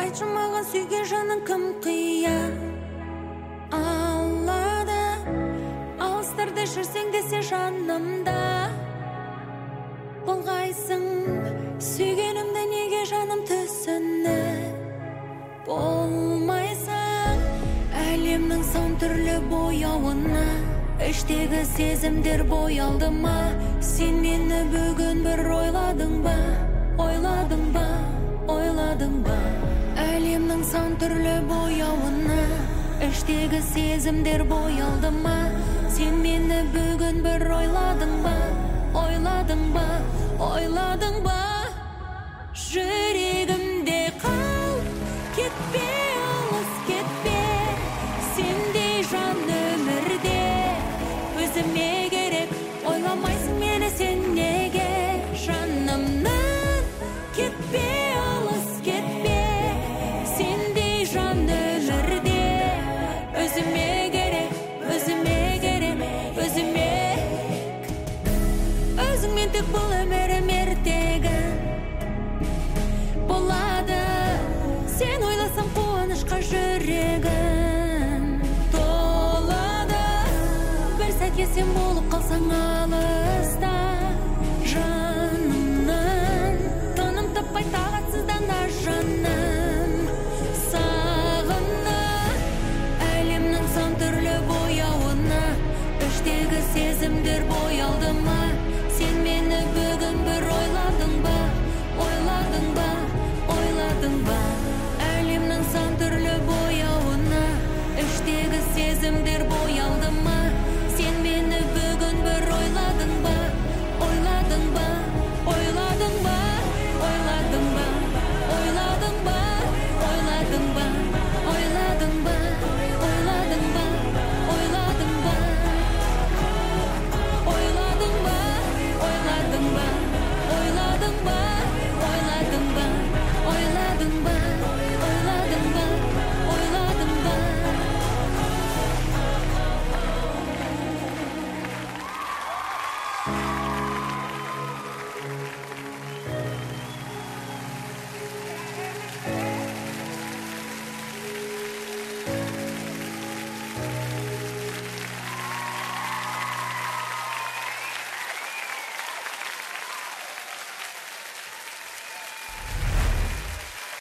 айтшы маған сүйген жаның кім қия алады алыстарда жүрсең де сен жанымда болғайсың сүйгенімді неге жаным түсініп болмайсың әлемнің сан түрлі бояуына іштегі сезімдер боялды ма сен мені бүгін бір ойладың ба әлемнің сан түрлі бояуына іштегі сезімдер боялды ма сен мені бүгін бір ойладың ба жүрегімде қал кетпе алыс кетпе сендей жан өмірде өзіме керек ойламайсың мені сен неге жанымнан кетпе алыс кетпе сендей жан өмірде өзіме керек өзіңмен тек бұл өмірім ертегі болады сен ойласам қуанышқа жүрегім толады бір сәтке сен болып қалсаң алып